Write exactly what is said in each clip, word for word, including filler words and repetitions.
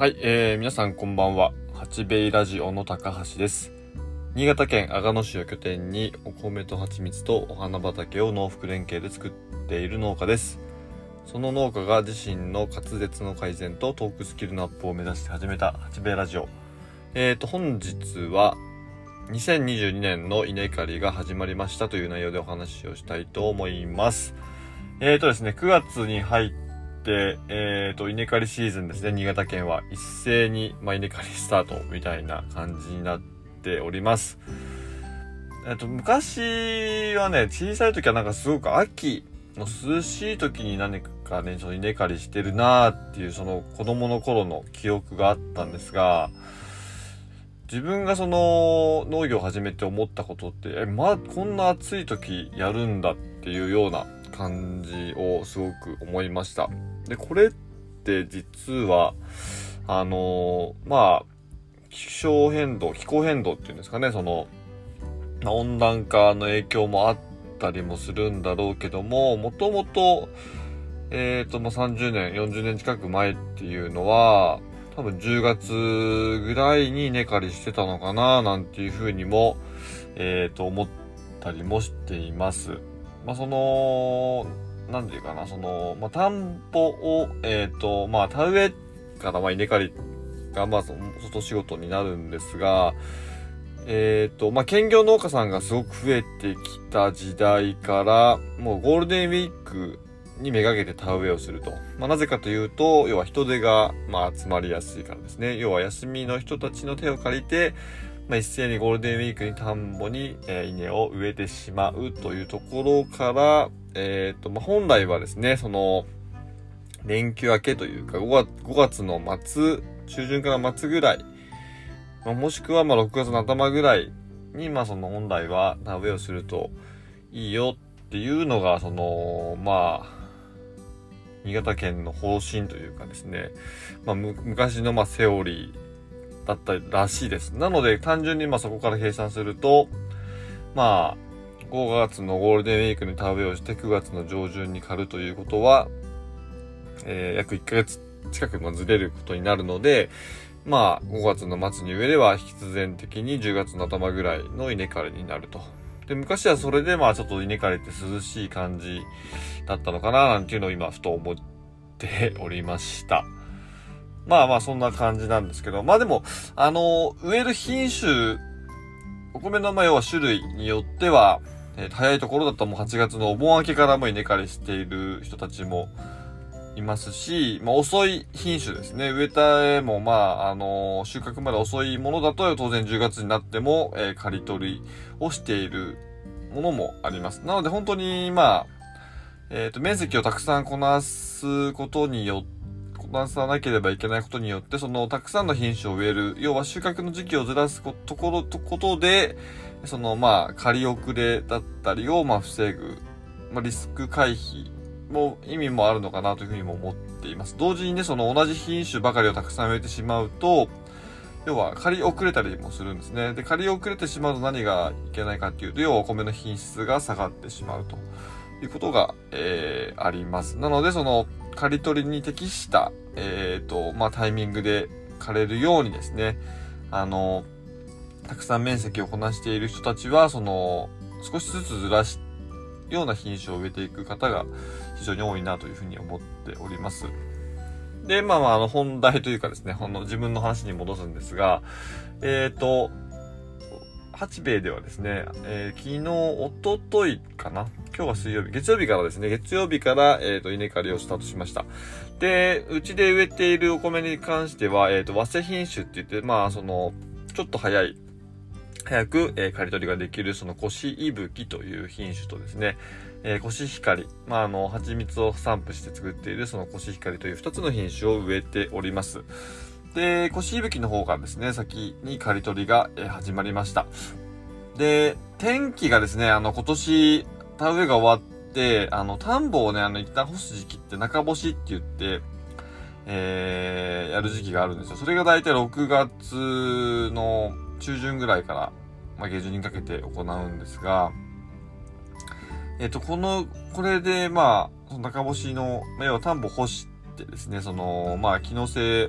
はい、えー、皆さんこんばんは。八兵衛ラジオの高橋です。新潟県阿賀野市を拠点にお米と蜂蜜とお花畑を農福連携で作っている農家です。その農家が自身の滑舌の改善とトークスキルのアップを目指して始めた八兵衛ラジオ。えーと本日はにせんにじゅうにねんの稲刈りが始まりましたという内容でお話をしたいと思います。えーとですね、くがつに入ってで、えっと、稲刈りシーズンですね。新潟県は一斉に、まあ、稲刈りスタートみたいな感じになっております。えっと、昔はね、小さい時はなんかすごく秋の涼しい時に何かね、その稲刈りしてるなーっていう、その子供の頃の記憶があったんですが、自分がその農業を始めて思ったことって、え、ま、こんな暑い時やるんだっていうような感じをすごく思いました。で、これって実は、あのー、まあ、気象変動、気候変動っていうんですかね、その、温暖化の影響もあったりもするんだろうけども、もともと、えっと、まあ、さんじゅうねん、よんじゅうねん近く前っていうのは、多分じゅうがつぐらいに稲刈りしてたのかな、なんていうふうにも、えっと、思ったりもしています。まあ、その、なんていうかな、その、まあ、田んぼを、えっと、まあ、田植えから、まあ、稲刈りが、まあ、その、外仕事になるんですが、えっと、まあ、兼業農家さんがすごく増えてきた時代から、もうゴールデンウィークにめがけて田植えをすると。まあ、なぜかというと、要は人手が、まあ、集まりやすいからですね。要は休みの人たちの手を借りて、まあ、一斉にゴールデンウィークに田んぼに、えー、稲を植えてしまうというところから、えっと、まあ、本来はですね、その、連休明けというか、ごがつ、ごがつの末、中旬から末ぐらい、まあ、もしくはまあろくがつの頭ぐらいに、まあその本来は田植えをするといいよっていうのが、その、まあ、新潟県の方針というかですね、まあむ昔のまあセオリーだったらしいです。なので単純にまあそこから計算すると、まあ、ごがつのゴールデンウィークに田植えをしてくがつの上旬に刈るということは、えー、約いっかげつ近くもずれることになるので、まあ、ごがつの末に植えれば必然的にじゅうがつの頭ぐらいの稲刈りになると。で、昔はそれでまあちょっと稲刈りって涼しい感じだったのかななんていうのを今ふと思っておりました。まあまあそんな感じなんですけど、まあでも、あの、植える品種、お米のまあ要は種類によっては、えー、早いところだともうはちがつのお盆明けからも稲刈りしている人たちもいますし、まあ、遅い品種ですね。植えた絵も、まあ、あのー、収穫まで遅いものだと、当然じゅうがつになっても、えー、刈り取りをしているものもあります。なので、本当に、まあ、えっと、面積をたくさんこなすことによって、こなさなければいけないことによって、その、たくさんの品種を植える、要は収穫の時期をずらすところ、とことで、その、まあ、刈り遅れだったりを、まあ、防ぐ、まあ、リスク回避、も意味もあるのかなというふうにも思っています。同時にね、その同じ品種ばかりをたくさん植えてしまうと、要は刈り遅れたりもするんですね。で、刈り遅れてしまうと何がいけないかっていうと、要はお米の品質が下がってしまうということが、えー、あります。なので、その刈り取りに適した、えっと、まあ、タイミングで刈れるようにですね、あの、たくさん面積をこなしている人たちは、その、少しずつずらしてような品種を植えていく方が非常に多いなというふうに思っております。で、まあまあ、あの、本題というかですね、ほんの自分の話に戻すんですが、えっと、八兵衛ではですね、えー、昨日、おとといかな今日は水曜日、月曜日からですね、月曜日から、えっと、稲刈りをスタートしました。で、うちで植えているお米に関しては、えっと、早生品種って言って、まあ、その、ちょっと早い、早く、えー、刈り取りができる、その、コシイブキという品種とですね、えー、コシヒカリ、まあ、あの、蜂蜜を散布して作っている、そのコシヒカリという二つの品種を植えております。で、コシイブキの方がですね、先に刈り取りが、えー、始まりました。で、天気がですね、あの、今年、田植えが終わって、あの、田んぼをね、あの、一旦干す時期って中干しって言って、えー、やる時期があるんですよ。それがだいたいろくがつの中旬ぐらいから、まあ、下旬にかけて行うんですが、えっと、この、これで、まあ、その中干しの、まあ、要は田んぼ干してですね、その、まあ、機能性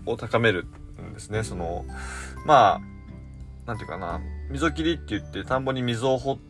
を高めるんですね。その、まあ、なんていうかな、溝切りって言って、田んぼに溝を掘って、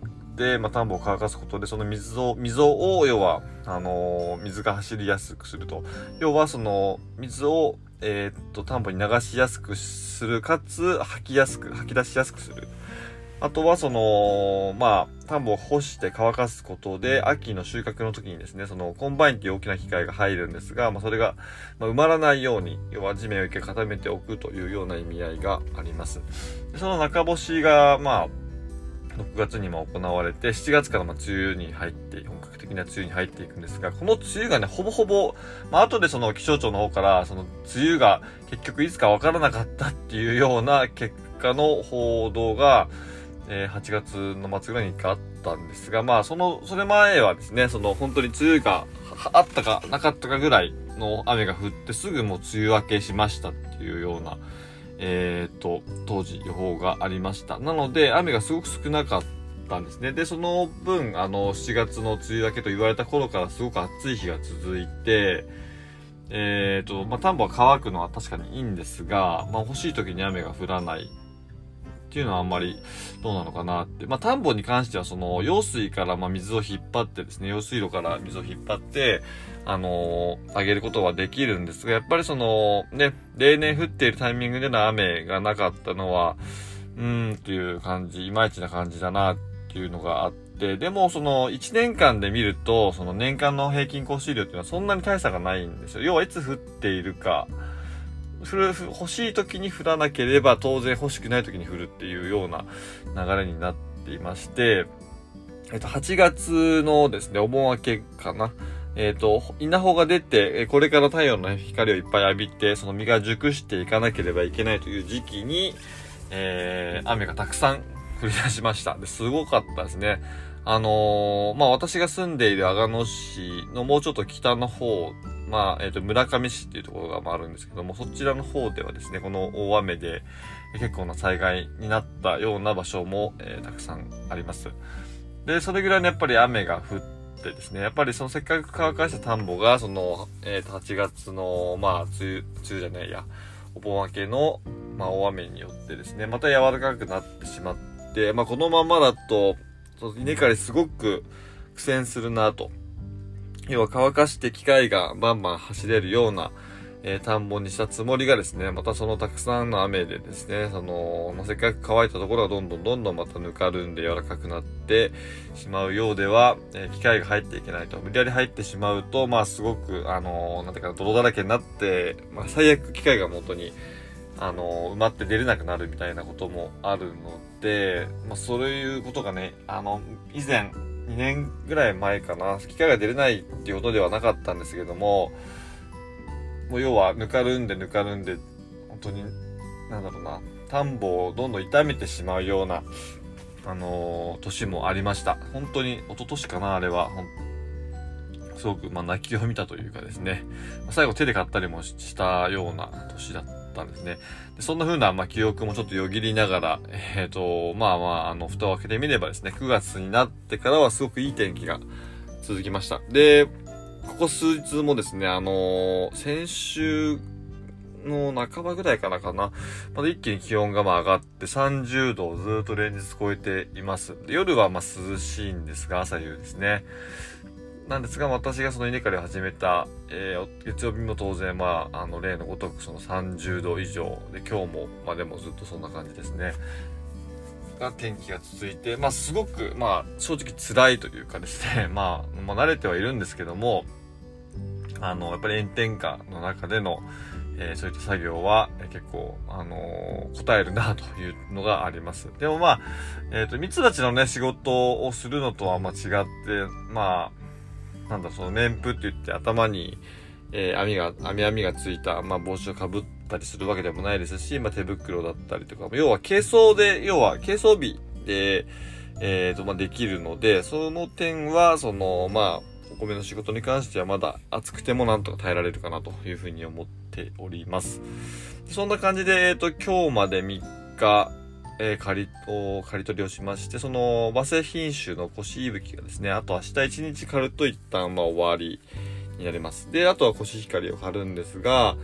まあ、田んぼを乾かすことで、その水を、溝を、要は、あのー、水が走りやすくすると。要は、その、水を、えー、っと、田んぼに流しやすくする、かつ、吐きやすく、吐き出しやすくする。あとは、その、まあ、田んぼを干して乾かすことで、秋の収穫の時にですね、その、コンバインっていう大きな機械が入るんですが、まあ、それが、まあ、埋まらないように、要は地面を一回固めておくというような意味合いがあります。でその中干しが、まあ、ろくがつにも行われて、しちがつからまあ梅雨に入って、本格的な梅雨に入っていくんですが、この梅雨がね、ほぼほぼ、まあ、後でその気象庁の方から、その梅雨が結局いつかわからなかったっていうような結果の報道が、えー、はちがつの末ぐらいにあったんですが、まあ、その、それ前はですね、その、本当に梅雨があったかなかったかぐらいの雨が降って、すぐもう梅雨明けしましたっていうような、えーと、当時予報がありました。なので、雨がすごく少なかったんですね。で、その分、あの、しちがつの梅雨明けと言われた頃からすごく暑い日が続いて、えーと、まあ、田んぼは乾くのは確かにいいんですが、まあ、欲しい時に雨が降らない。っていうのはあんまりどうなのかなって。まあ、田んぼに関してはその、用水からまあ水を引っ張ってですね、用水路から水を引っ張って、あのー、あげることはできるんですが、やっぱりその、ね、例年降っているタイミングでの雨がなかったのは、うーんっていう感じ、いまいちな感じだなっていうのがあって、でもその、いちねんかんで見ると、その年間の平均降水量っていうのはそんなに大差がないんですよ。要はいつ降っているか、降る、欲しい時に降らなければ当然欲しくない時に降るっていうような流れになっていまして、えっと、はちがつのですね、お盆明けかな。えっと、稲穂が出て、これから太陽の光をいっぱい浴びて、その実が熟していかなければいけないという時期に、えー、雨がたくさん降り出しました。で、すごかったですね。あのー、まあ、私が住んでいる阿賀野市のもうちょっと北の方、まあ、えっと、村上市っていうところがまああるんですけども、そちらの方ではですね、この大雨で結構な災害になったような場所も、えー、たくさんあります。で、それぐらいのやっぱり雨が降ってですね、やっぱりそのせっかく乾かした田んぼが、その、えっと、はちがつの、まあ、梅雨、梅雨じゃないや、お盆明けの、まあ、大雨によってですね、また柔らかくなってしまって、まあ、このままだと、稲刈りすごく苦戦するなと。要は乾かして機械がバンバン走れるような、えー、田んぼにしたつもりがですね、またそのたくさんの雨でですね、その、まあ、せっかく乾いたところがどんどんどんどんまたぬかるんで柔らかくなってしまうようでは、えー、機械が入っていけないと。無理やり入ってしまうと、まあすごく、あのー、なんていうか泥だらけになって、まあ最悪機械が本当に、あのー、埋まって出れなくなるみたいなこともあるので、まあそういうことがね、あの、以前、にねんぐらい前かな、機械が出れないっていうことではなかったんですけども、もう要はぬかるんでぬかるんで、本当に、なんだろうな、田んぼをどんどん傷めてしまうような、あのー、年もありました。本当に、一昨年かな、あれは。すごく、まあ、泣きを見たというかですね、最後手で買ったりもしたような年だったんですね。でそんな風な、まあ、記憶もちょっとよぎりながら、えっと、まあまあ、あの、蓋を開けてみればですね、くがつになってからはすごくいい天気が続きました。で、ここ数日もですね、あのー、先週の半ばぐらいからかな、まだ一気に気温がまあ上がってさんじゅうどをずっと連日超えています。で夜はまあ涼しいんですが、朝夕ですね。なんですが、私がその稲刈りを始めた、えー、月曜日も当然、まあ、あの、例のごとくそのさんじゅうど以上で、今日も、まあでもずっとそんな感じですね。が天気が続いて、まあすごく、まあ正直辛いというかですね、まあ、まあ慣れてはいるんですけども、あの、やっぱり炎天下の中での、えー、そういった作業は、えー、結構、あのー、答えるなというのがあります。でもまあ、えっと、ミツバチのね、仕事をするのとはまあ違って、まあ、なんだ、その面布って言って頭に、えー、網が、網網がついた、まあ帽子をかぶったりするわけでもないですし、まあ手袋だったりとか、要は軽装で、要は軽装備で、えっと、まあできるので、その点は、その、まあ、お米の仕事に関してはまだ暑くてもなんとか耐えられるかなというふうに思っております。そんな感じで、えっと、今日までみっか、えー、刈りを、刈り取りをしまして、その、和製品種のコシイブキがですね、あと明日一日刈ると一旦、まあ終わりになります。で、あとはコシヒカリを刈るんですが、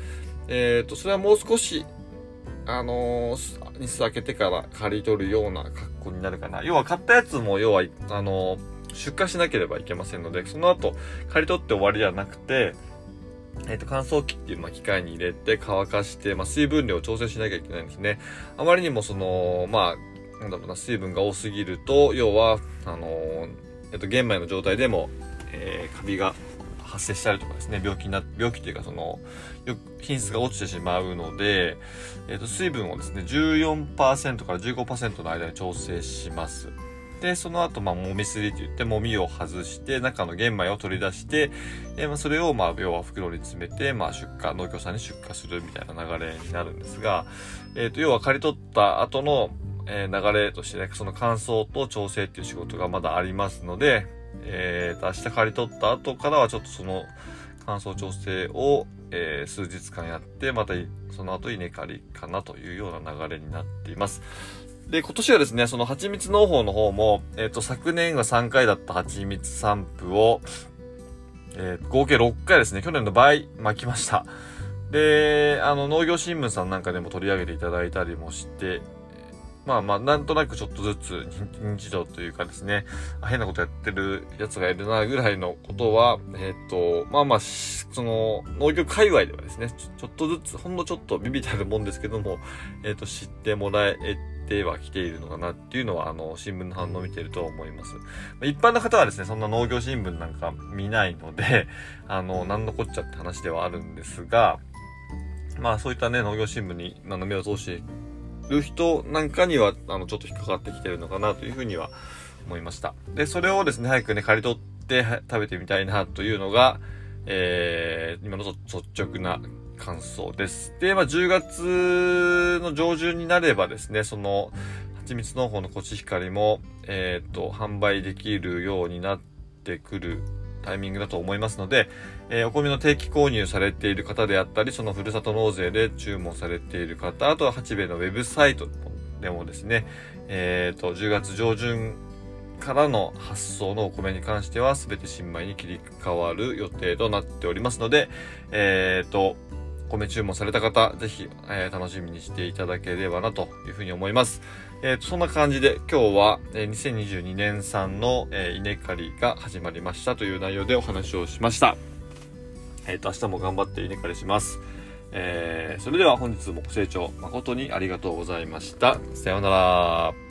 えっと、それはもう少し、あのー、日数明けてから刈り取るような格好になるかな。要は買ったやつも、要は、あのー、出荷しなければいけませんので、その後、刈り取って終わりではなくて、えっと、乾燥機っていう、まあ、機械に入れて乾かして、まあ、水分量を調整しなきゃいけないんですね。あまりにもその、まあ、なんだろうな、水分が多すぎると、要は、あのー、えっと、玄米の状態でも、えー、カビが発生したりとかですね、病気にな、病気というかその、よ品質が落ちてしまうので、えっと、水分をですね、じゅうよんパーセント から じゅうごパーセント の間に調整します。で、その後、まあ、もみすりといって、もみを外して、中の玄米を取り出して、えー、まあ、それを、まあ、要は袋に詰めて、まあ、出荷、農協さんに出荷するみたいな流れになるんですが、えっと、要は刈り取った後の、えー、流れとしてね、その乾燥と調整っていう仕事がまだありますので、えーと、明日刈り取った後からはちょっとその乾燥調整を、えー、数日間やって、またその後稲刈りかなというような流れになっています。で、今年はですね、その蜂蜜農法の方も、えっと、昨年はさんかいだった蜂蜜散布を、えー、合計ろっかいですね、去年の倍巻きました。で、あの、農業新聞さんなんかでも取り上げていただいたりもして、まあまあ、なんとなくちょっとずつ認知度というかですね、変なことやってるやつがいるな、ぐらいのことは、えっと、まあまあ、その、農業界隈ではですね、ちょ、ちょっとずつ、ほんのちょっとビビたるもんですけども、えっと、知ってもらえてはきているのかなっていうのは、あの、新聞の反応を見ていると思います。一般の方はですね、そんな農業新聞なんか見ないので、あの、なんのこっちゃって話ではあるんですが、まあそういったね、農業新聞に、あの、目を通してる人なんかには、あの、ちょっと引っかかってきてるのかなというふうには思いました。で、それをですね、早くね、刈り取って食べてみたいなというのが、えー、今の率直な感想です。で、まあ、じゅうがつの上旬になればですね、その、蜂蜜農法のコシヒカリも、えっと、販売できるようになってくるタイミングだと思いますので、えー、お米の定期購入されている方であったり、そのふるさと納税で注文されている方、あとは八兵衛のウェブサイトでもですね、えっと、じゅうがつ上旬からの発送のお米に関しては全て新米に切り替わる予定となっておりますので、えっと、米注文された方、ぜひ、えー、楽しみにしていただければなというふうに思います。えーと、そんな感じで今日は、えー、にせんにじゅうにねん産の、えー、稲刈りが始まりましたという内容でお話をしました。えっと、明日も頑張って稲刈りします。えー、それでは本日もご清聴誠にありがとうございました。さようなら。